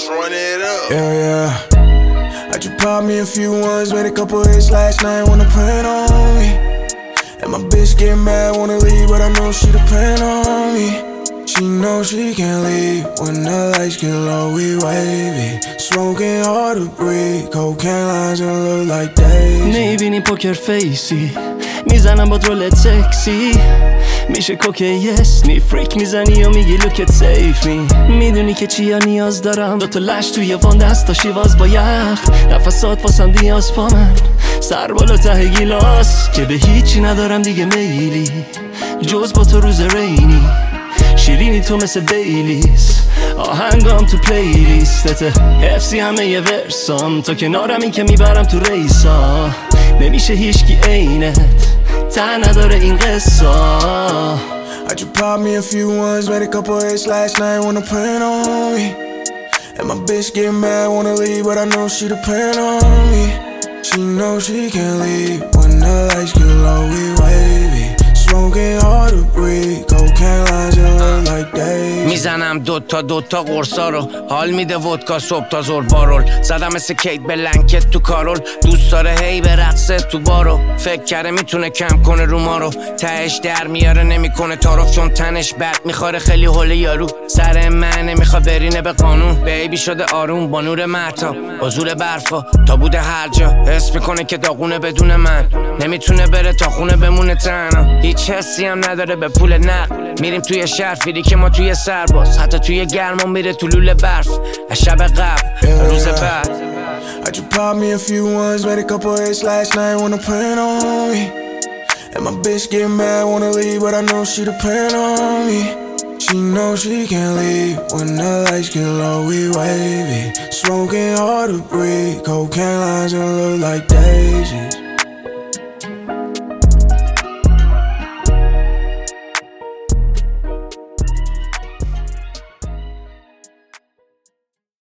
Let's run it up. Yeah. I just popped me a few ones, made a couple hits last night, wanna plan on me. And my bitch get mad, wanna leave, but I know she depend on me. She knows she can't leave when the lights get low, we wavy. Smoking hard to breathe, cocaine lines and look like days. میبینی پوکر فیسی میزنم با رولت سکسی میشه کوکی اسنی فریک میزنی و میگی لوکت سیف می میدونی که چیا نیاز دارم دوتا لش توی وان دستا شیواز با یخ نفسات واسم دیاز پا من سر بالا ته گیلاس که به هیچی ندارم دیگه میلی جز با تو روز رینی شیرینی تو مثل بیلیز آهنگام تو پلیلیستت حفظی همه یه ورسام تا کنارمی که میبرم تو ریسا نمیشه هیچکی عینت ته نداره این قصه. I just popped me a few ones, made a couple hits last night, wanna plan on me. And my bitch get mad, wanna leave, but I know she depend on me. She knows she can't leave when the lights get low, we wavy. Smoking hard to breathe, cocaine lines and look like days. میزنم دوتا قرصا رو حال میده ودکا صبح تا زور بارول زدم مثل کیت بلنکت تو کارول دوست داره هی به رقصه تو بارو فکر کرده میتونه کم کنه رو ما رو تهش در میاره نمیکنه تعارف چون تنش بد میخوره خیلی حوله یارو سر من نمیخوا برینه به قانون بیبی شده آروم با نور مهتاب با زور برفا تا بوده هر جا حس میکنه که داغونه بدون من نمیتونه بره تا خونه بمونه تنها هیچ حسی هم نداره به پول نقد میریم توی شهر فیری که ما توی سرباز حتی توی گرما میره تو لوله برف از شب قبل روز بعد. I just popped me a few ones, made a couple hits last night, wanna plan on me. And my bitch get mad, wanna leave, but I know she depend on me. She knows she can't leave when the lights get low, we wavy. Smoking hard to breathe, cocaine lines and look like daisies.